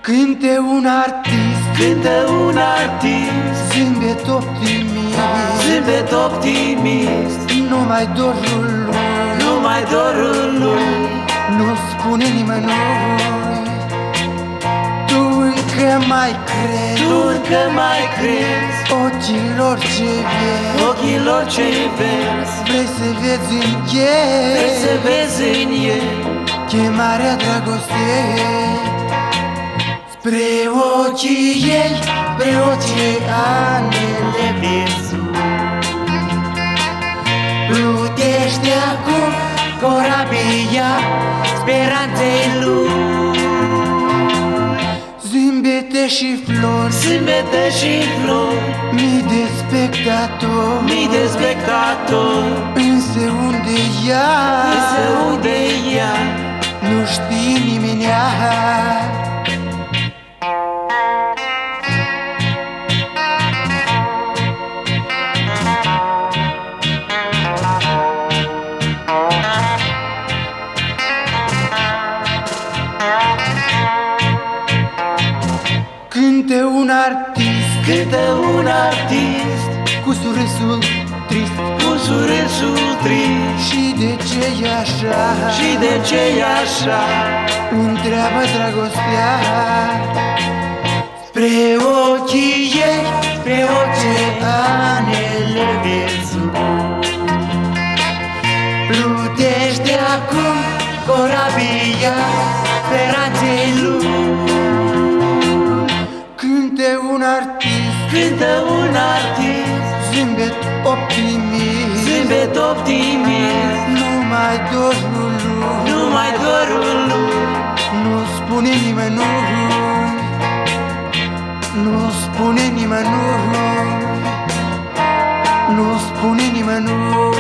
Cânte un artist, cântă un artist, zâmbet optimist, zâmbet optimist, numai dorul lui, numai dorul lui. nu spune nimănui. Tu încă mai crezi, Tu încă mai crezi ochilor ce vezi, ochilor ce vezi, vrei să vezi în ei, vrei să vezi în ei chemarea dragostei. Spre ochii ei, spre oceanele vieții, plutește acum corabia speranței lui. Zâmbete și flori, zâmbete și flori, mii de spectatori, mii de spectatori, însă unde ea, însă unde ea, nu știe nimenea. Cânte un artist, cântă un artist, cu surâsul trist, cu surâsul trist. și de ce e așa, Și de ce e așa, întreabă dragostea. Spre ochii ei, spre oceanele vieții, plutește acum corabia speranței lui. Cânte un artist, cântă un artist, zâmbet optimist, zâmbet optimist, numai dorul lui, numai dorul lui. nu spune nimănui, nu spune nimănui, nu spune nimănui.